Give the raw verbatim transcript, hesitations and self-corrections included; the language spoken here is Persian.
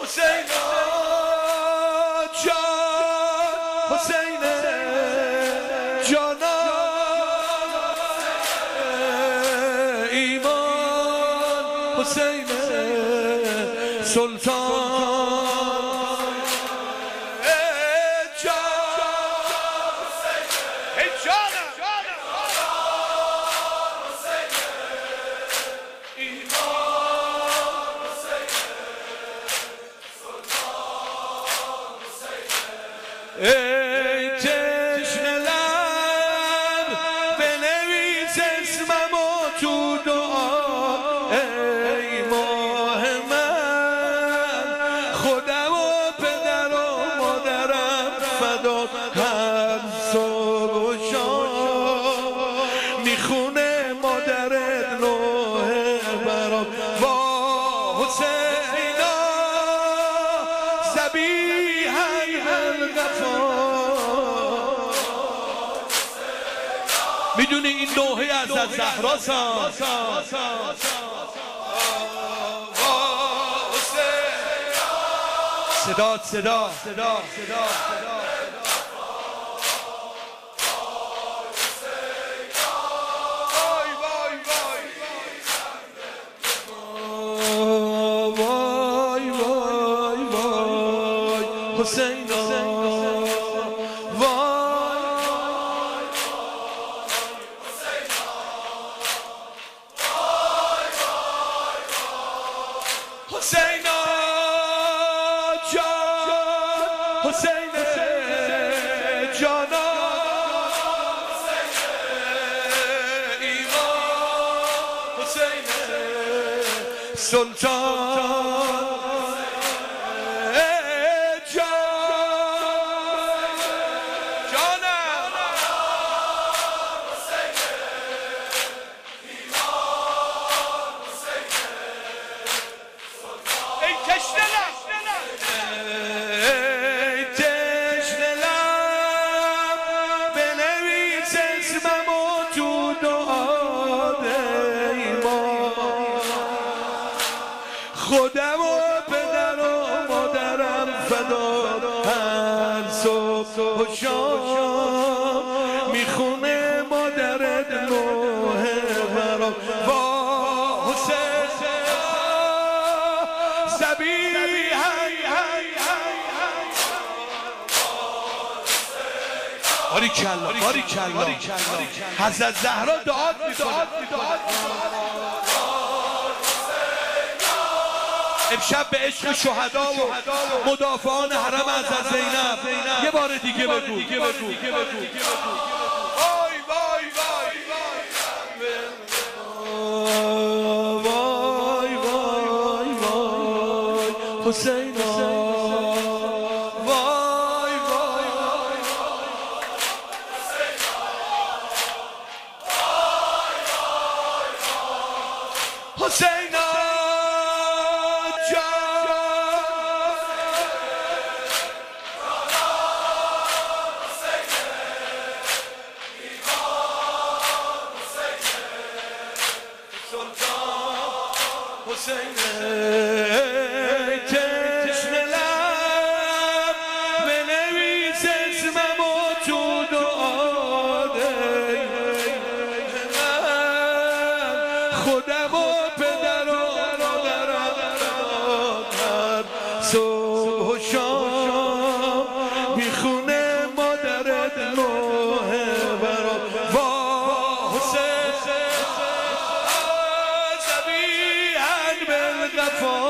حسین جان حسین جانا ایمان حسین سلطان ای تشنه لب بنویس اسممو تو دعا ای ماه من خودم و پدر و مادرم فدا هر صبح و شام میخونه مادرت نوحه برام وا حسینا ذبیحاً میدونی این نوحه از زهرا سان صدا صدا صدا صدا وای وای وای حسین حسین جان حسین جانا ایمان حسین سلطان خودم و پدر و مادرم فدا هر صبح و شام میخونه مادرت نوحه برام وا حسین ذبیحاً باریکالله باریکالله حضرت زهرا دعا میکنه امشب به عشق شهدا و مدافعان حرم حضرت زینب یه بار دیگه بگو وای وای وای وای وای حسین وای وای حسین حسین ای تشنه لب بنویس اسممو تو دعا من خودم و پدر و مادرم هر صبح و شام میخونه مادرت نوحه برام وا حسین the